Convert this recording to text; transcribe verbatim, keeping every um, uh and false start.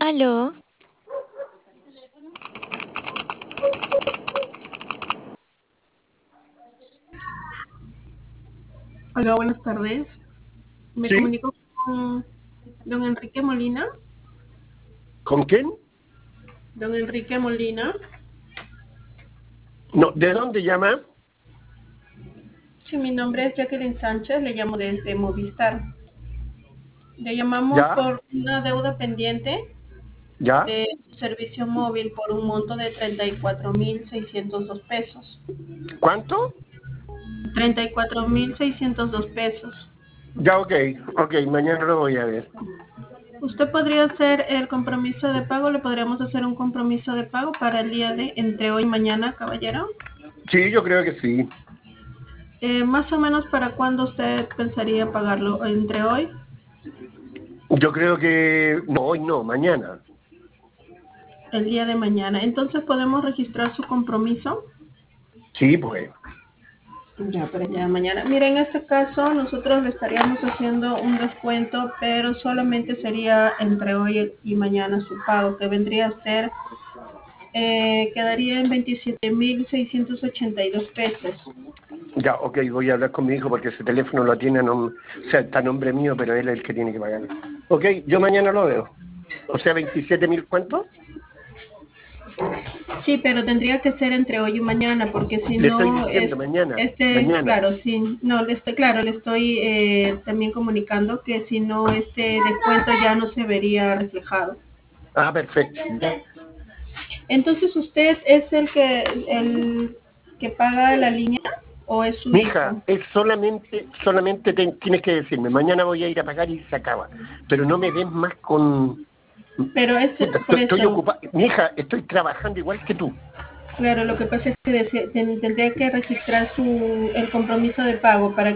Aló, Hola, buenas tardes. Me ¿Sí? comunico con don Enrique Molina. ¿Con quién? Don Enrique Molina. No, ¿de dónde llama? Sí, mi nombre es Jacqueline Sánchez, le llamo desde Movistar. Le llamamos ¿Ya? por una deuda pendiente ¿Ya? de servicio móvil por un monto de treinta y cuatro mil seiscientos dos pesos. ¿Cuánto? Treinta y cuatro mil seiscientos dos pesos. Ya, ok, ok, mañana lo voy a ver. ¿Usted podría hacer el compromiso de pago? ¿Le podríamos hacer un compromiso de pago para el día de entre hoy y mañana, caballero? Sí, yo creo que sí. Eh, más o menos para cuándo usted pensaría pagarlo, entre hoy, Yo creo que... No, hoy no, mañana. el día de mañana. Entonces podemos registrar su compromiso. Sí, pues. Ya, para el día de mañana. Mire, en este caso nosotros le estaríamos haciendo un descuento, pero solamente sería entre hoy y mañana su pago, que vendría a ser, eh, quedaría en veintisiete mil seiscientos ochenta y dos pesos. Ya, ok, voy a hablar con mi hijo porque ese teléfono lo tiene, a nom- o sea, está a nombre mío, pero él es el que tiene que pagar. Ok, yo mañana lo veo. O sea, veintisiete mil, ¿cuánto? Sí, pero tendría que ser entre hoy y mañana, porque si Le estoy no, es, diciendo, mañana, este, mañana. claro, sí, no, le estoy, claro, le estoy eh, también comunicando que si no, este descuento ya no se vería reflejado. Ah, perfecto. Ya. Entonces, ¿usted es el que, el que paga la línea o es su Mija, hijo? es solamente, solamente te- tienes que decirme, mañana voy a ir a pagar y se acaba. Pero no me des más con... Pero es Puta, por estoy, estoy eso, ocupado. Mija, estoy trabajando igual que tú. claro, lo que pasa es que dese- ten- tendría que registrar su, el compromiso de pago para